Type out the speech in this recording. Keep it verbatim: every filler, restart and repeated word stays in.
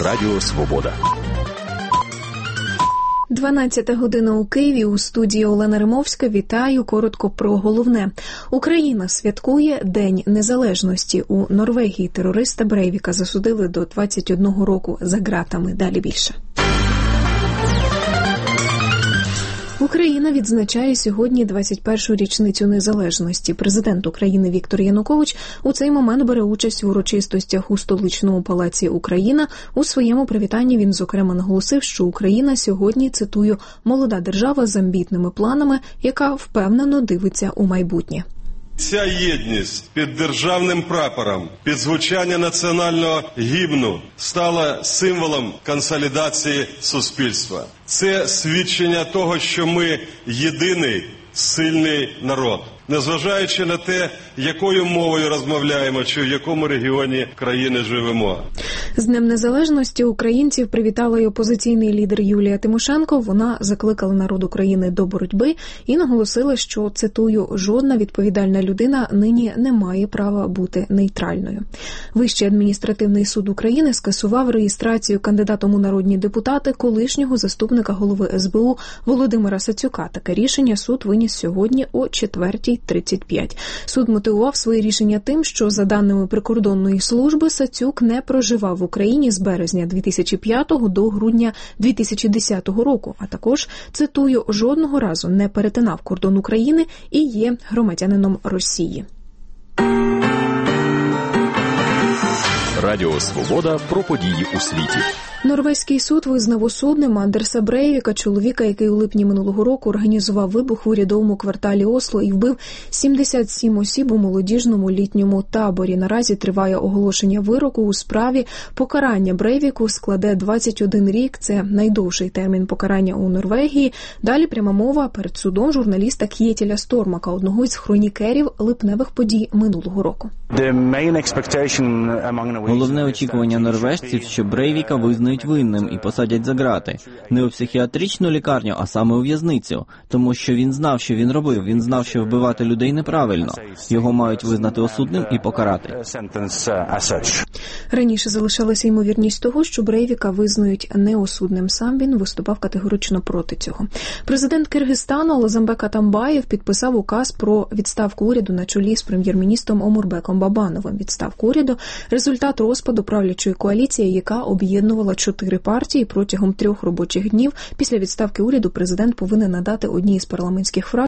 Радіо Свобода. дванадцята година у Києві, у студії Олена Римовська. Вітаю. Коротко про головне. Україна святкує День Незалежності. У Норвегії терориста Брейвіка засудили до двадцять одного року за ґратами. Далі більше. Україна відзначає сьогодні двадцять першу річницю незалежності. Президент України Віктор Янукович у цей момент бере участь в урочистостях у столичному палаці «Україна». У своєму привітанні він, зокрема, наголосив, що Україна сьогодні, цитую, «молода держава з амбітними планами, яка впевнено дивиться у майбутнє». Ця єдність під державним прапором, під звучання національного гімну стала символом консолідації суспільства. Це свідчення того, що ми єдиний, сильний народ. Незважаючи на те, якою мовою розмовляємо, чи в якому регіоні країни живемо. З Днем Незалежності українців привітала й опозиційний лідер Юлія Тимошенко. Вона закликала народ України до боротьби і наголосила, що, цитую, «жодна відповідальна людина нині не має права бути нейтральною». Вищий адміністративний суд України скасував реєстрацію кандидатом у народні депутати колишнього заступника голови ес бе у Володимира Сацюка. Таке рішення суд виніс сьогодні о четвертій тридцять п'ять. Суд мотивував своє рішення тим, що, за даними прикордонної служби, Сацюк не проживав в Україні з березня дві тисячі п'ятого до грудня дві тисячі десятого року, а також, цитую, «жодного разу не перетинав кордон України і є громадянином Росії». Радіо Свобода про події у світі. Норвезький суд визнав осудним Андерса Брейвіка, чоловіка, який у липні минулого року організував вибух в урядовому кварталі Осло і вбив сімдесят сім осіб у молодіжному літньому таборі. Наразі триває оголошення вироку у справі. Покарання Брейвіку складе двадцять один рік. Це найдовший термін покарання у Норвегії. Далі пряма мова перед судом журналіста К'єтіля Стормака, одного із хронікерів липневих подій минулого року. Головне очікування норвежців, що Брейвіка визнають винним і посадять за ґрати. Не у психіатричну лікарню, а саме у в'язницю. Тому що він знав, що він робив. Він знав, що вбивати людей неправильно. Його мають визнати осудним і покарати. Раніше залишалася ймовірність того, що Брейвіка визнають неосудним. Сам він виступав категорично проти цього. Президент Киргизстану Алазамбек Атамбаєв підписав указ про відставку уряду на чолі з прем'єр-міністром Омурбеком Бабановим. Відставку уряду – результат розпаду правлячої коаліції, яка об'єднувала чотири партії. Протягом трьох робочих днів після відставки уряду президент повинен надати одній із парламентських фракцій